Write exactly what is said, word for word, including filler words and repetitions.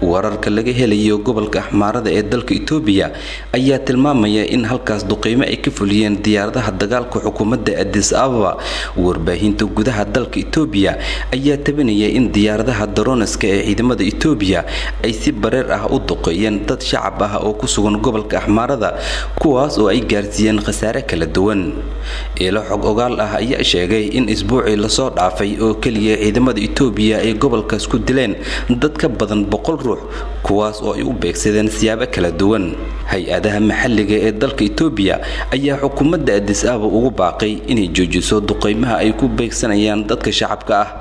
wararka laga helayo gobolka Axmaarada ee dalka Itoobiya ayaa tilmaamaya in halkaas duqeymo ay ka fuliyeen diyaaradaha dagaalka xukuumadda Addis Ababa. Warbaahinta gudaha dalka Itoobiya ayaa tabanaya in diyaaradaha droneska ee ciidamada Itoobiya ay si bareer ah u duqeeyeen dad shacab ah oo ku sugan gobolka Axmaarada, kuwaas oo ay gaarsiiyeen khasaare kala duwan. Ilo xog ogaal ah ayaa sheegay in isbuucii la soo dhaafay oo kaliya ciidamada Itoobiya ay gobolkaas ku dileen dad ka badan boqol ruux, kuwaas oo ay u beegsadeen siyaabo kala duwan. Hay'adaha maxalliga ee dalka Itoobiya ayaa xukuumadda Addis Ababa ugu baaqay inay joojiso duqeymaha ay ku beegsanayaan dadka shacabka ah.